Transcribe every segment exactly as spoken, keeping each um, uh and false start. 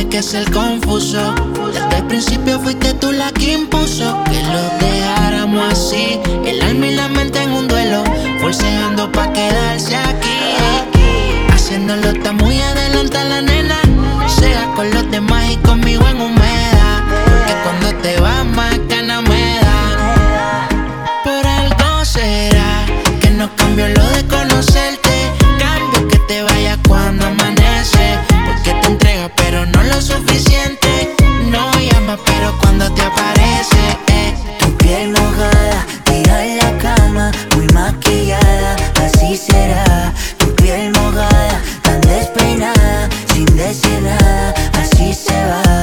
tuve que ser confuso. Desde el principio fuiste tú la que impuso que lo dejáramos así, el alma y la mente en un duelo, forceando pa' quedarse aquí. Haciéndolo está muy adelante la nena, sea con los demás y conmigo en humedad, porque cuando te vas más ganas me da. Por algo será que no cambio lo de conocerte, cambio que te vayas cuando amanece, porque te entregas pero no lo suficiente, no llamas pero cuando te aparece eh. Tu piel mojada, tira en la cama, muy maquillada, así será. Tu piel mojada, tan despeinada, sin decir nada, así se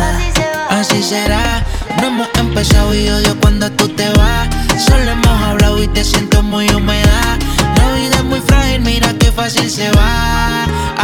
va. Así será, no hemos empezado y odio cuando tú te vas. Solo hemos hablado y te siento muy húmeda. La vida es muy frágil, mira qué fácil se va.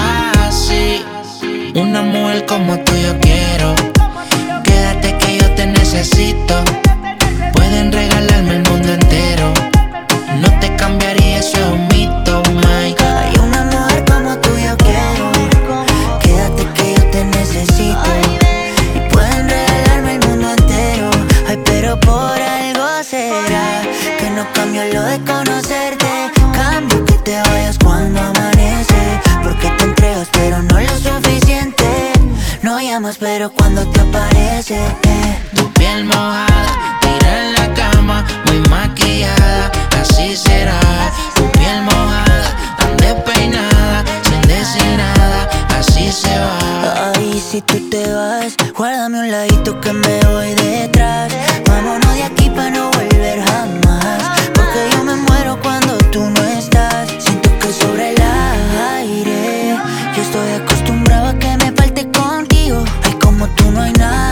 Así, una mujer como tú yo quiero. Quédate que yo te necesito. Pueden regalarme el mundo entero, no te cambiaría, eso es un mito, Mike. Hay una mujer como tú yo quiero. Quédate que yo te necesito. Y pueden regalarme el mundo entero. Ay, pero por algo será que no cambio lo de conocerte, cambio que te vayas cuando amanece, porque te entregas pero no lo suficiente, no llamas pero cuando te aparece eh. Tu piel mojada, tira en la cama, muy maquillada, así será. Tu piel mojada, tan despeinada, sin decir nada, así se va. Ay, si tú te vas, guárdame un ladito que me voy detrás. Vámonos de aquí pa' no volver jamás, porque yo me muero cuando tú no estás. Siento que sobre el aire yo estoy acostumbrado a que me falte contigo. Ay, como tú no hay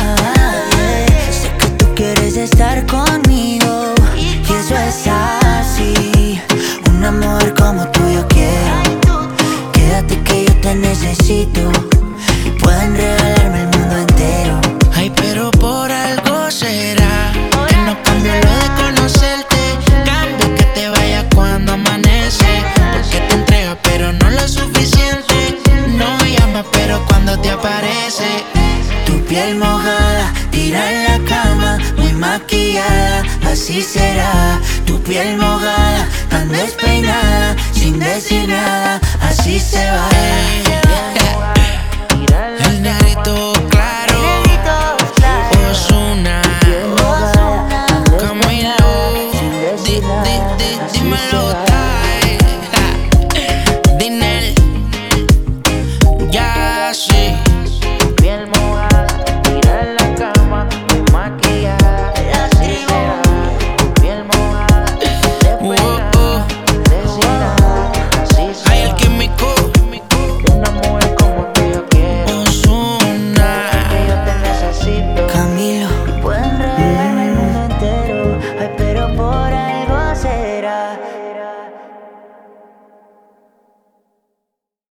nadie. Sé que tú quieres estar conmigo y eso es así. Un amor como tú yo quiero. Quédate que yo te necesito. Y pueden regalarme el mundo entero. Ay, pero por algo será que no cambio lo de conocerte, cambio que te vayas cuando amanece, porque te entregas pero no lo suficiente, no llamas pero cuando te aparece. Tu piel mojada, tira en la cama, muy maquillada, así será. Tu piel mojada, tan despeinada, sin decir nada, así se va.